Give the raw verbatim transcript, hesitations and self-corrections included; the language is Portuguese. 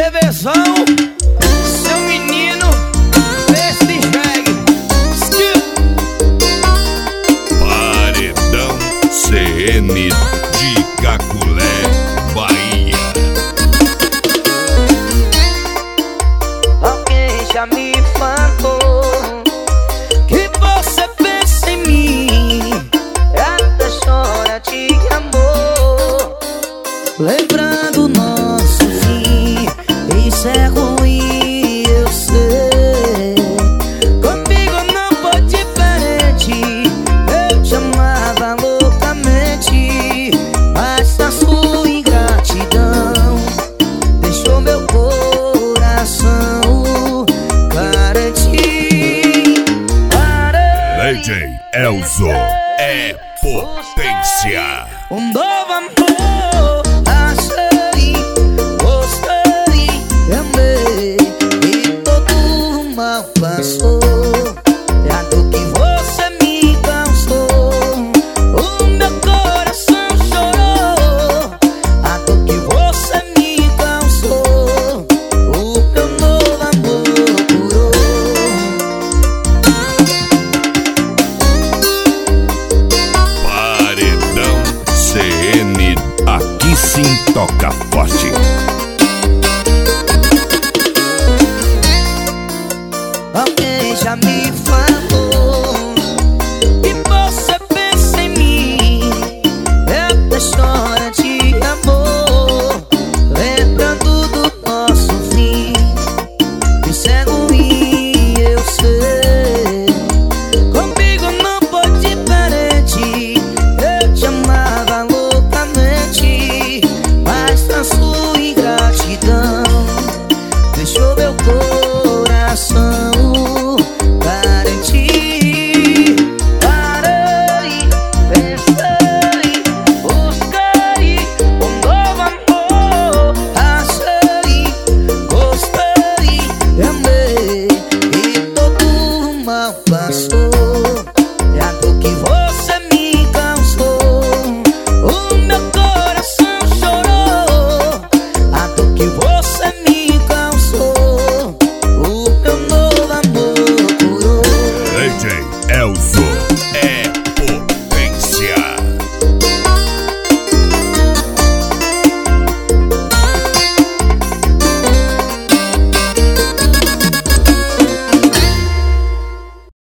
reversão, seu menino, esse jegue. Paredão C N de Caculé, Bahia. Alguém já me falou que você pensa em mim, até chora de amor, lembrando nosso fim. Isso é ruim, eu sei. Comigo não foi diferente. Eu te amava loucamente, mas a sua ingratidão deixou meu coração carente. Lady Elzo é potência. Um novo amor, achei, gostei, amei, e todo mal passou. A dor que você me causou, o meu coração chorou. A dor que você me causou, o meu novo amor curou. Paredão C N, aqui sim toca forte. Alguém já me falou que você pensa em mim, até chora de amor, lembrando do nosso fim. Isso é ruim, eu sei. Comigo não foi diferente. Eu te amava loucamente, mas na sua